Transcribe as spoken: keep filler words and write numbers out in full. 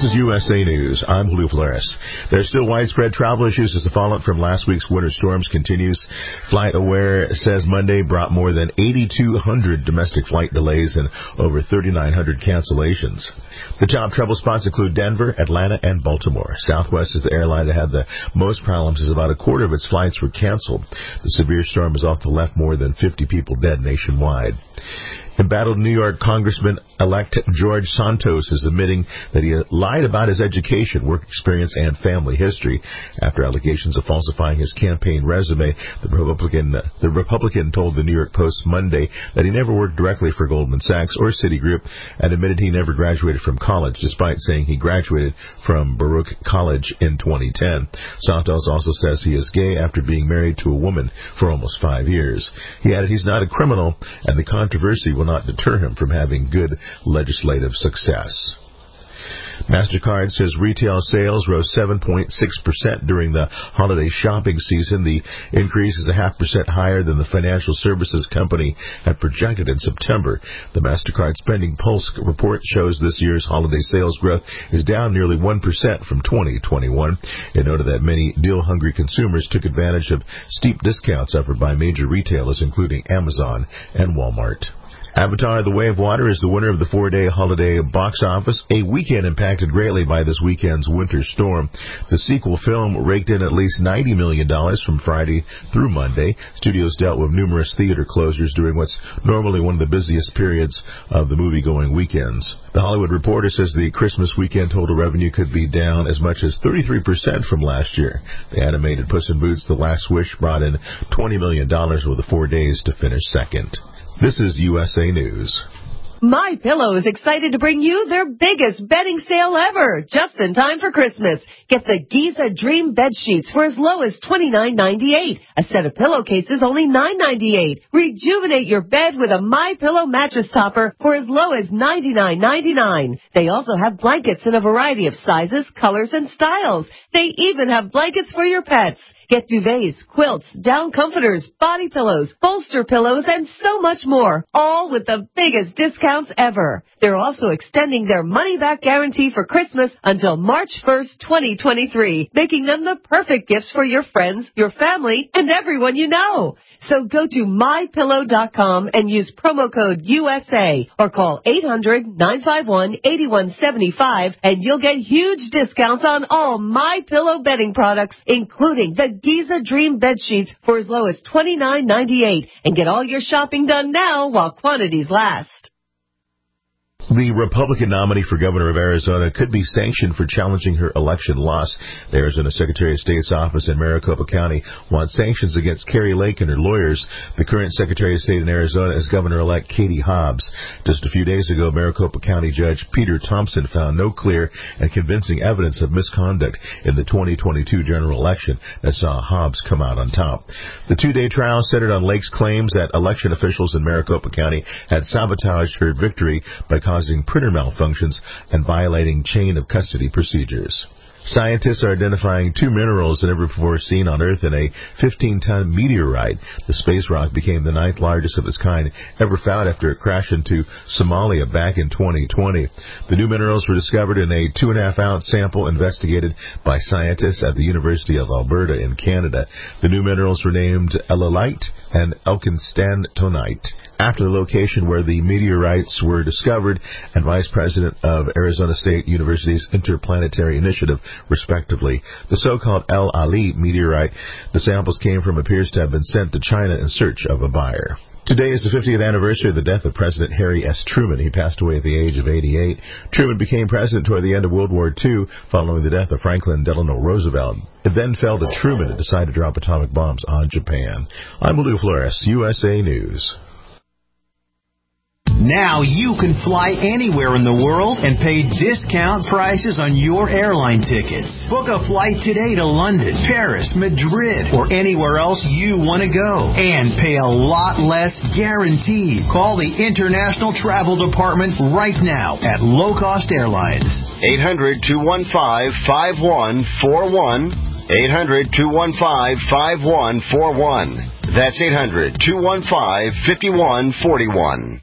This is U S A News. I'm Julio Flores. There's still widespread travel issues as the fallout from last week's winter storms continues. FlightAware says Monday brought more than eighty-two hundred domestic flight delays and over thirty-nine hundred cancellations. The top travel spots include Denver, Atlanta, and Baltimore. Southwest is the airline that had the most problems, as about a quarter of its flights were canceled. The severe storm has also left more than fifty people dead nationwide. Embattled New York Congressman-elect George Santos is admitting that he lied about his education, work experience, and family history. After allegations of falsifying his campaign resume, the Republican, the Republican told the New York Post Monday that he never worked directly for Goldman Sachs or Citigroup and admitted he never graduated from college, despite saying he graduated from Baruch College in twenty ten. Santos also says he is gay after being married to a woman for almost five years. He added he's not a criminal, and the controversy will not deter him from having good legislative success. MasterCard says retail sales rose seven point six percent during the holiday shopping season. The increase is a half percent higher than the financial services company had projected in September. The MasterCard Spending Pulse report shows this year's holiday sales growth is down nearly one percent from twenty twenty-one. It noted that many deal-hungry consumers took advantage of steep discounts offered by major retailers, including Amazon and Walmart. Avatar: The Way of Water is the winner of the four-day holiday box office, a weekend impacted greatly by this weekend's winter storm. The sequel film raked in at least ninety million dollars from Friday through Monday. Studios dealt with numerous theater closures during what's normally one of the busiest periods of the movie-going weekends. The Hollywood Reporter says the Christmas weekend total revenue could be down as much as thirty-three percent from last year. The animated Puss in Boots: The Last Wish brought in twenty million dollars with the four days to finish second. This is U S A News. MyPillow is excited to bring you their biggest bedding sale ever, just in time for Christmas. Get the Giza Dream bed sheets for as low as twenty-nine ninety-eight. A set of pillowcases only nine ninety-eight. Rejuvenate your bed with a MyPillow mattress topper for as low as ninety-nine ninety-nine. They also have blankets in a variety of sizes, colors, and styles. They even have blankets for your pets. Get duvets, quilts, down comforters, body pillows, bolster pillows, and so much more, all with the biggest discounts ever. They're also extending their money-back guarantee for Christmas until March first, twenty twenty-three, making them the perfect gifts for your friends, your family, and everyone you know. So go to my pillow dot com and use promo code U S A or call eight hundred nine five one eight one seven five and you'll get huge discounts on all MyPillow bedding products, including the Giza Dream bed sheets for as low as twenty-nine ninety-eight. And get all your shopping done now while quantities last. The Republican nominee for governor of Arizona could be sanctioned for challenging her election loss. The Arizona Secretary of State's office in Maricopa County wants sanctions against Carrie Lake and her lawyers. The current Secretary of State in Arizona is Governor-elect Katie Hobbs. Just a few days ago, Maricopa County Judge Peter Thompson found no clear and convincing evidence of misconduct in the twenty twenty-two general election that saw Hobbs come out on top. The two-day trial centered on Lake's claims that election officials in Maricopa County had sabotaged her victory by causing printer malfunctions and violating chain of custody procedures. Scientists are identifying two minerals never before seen on Earth in a fifteen-ton meteorite. The space rock became the ninth largest of its kind ever found after it crashed into Somalia back in twenty twenty. The new minerals were discovered in a two and a half ounce sample investigated by scientists at the University of Alberta in Canada. The new minerals were named ellalite and elkinstantonite, after the location where the meteorites were discovered, and Vice President of Arizona State University's Interplanetary Initiative, respectively. The so-called El Ali meteorite the samples came from appears to have been sent to China in search of a buyer. Today is the fiftieth anniversary of the death of President Harry S. Truman. He passed away at the age of eighty-eight. Truman became president toward the end of World War Two, following the death of Franklin Delano Roosevelt. It then fell to Truman to decide to drop atomic bombs on Japan. I'm Julio Flores, U S A News. Now you can fly anywhere in the world and pay discount prices on your airline tickets. Book a flight today to London, Paris, Madrid, or anywhere else you want to go. And pay a lot less guaranteed. Call the International Travel Department right now at Low Cost Airlines. eight hundred two one five five one four one. eight hundred two one five five one four one. That's eight hundred two one five five one four one.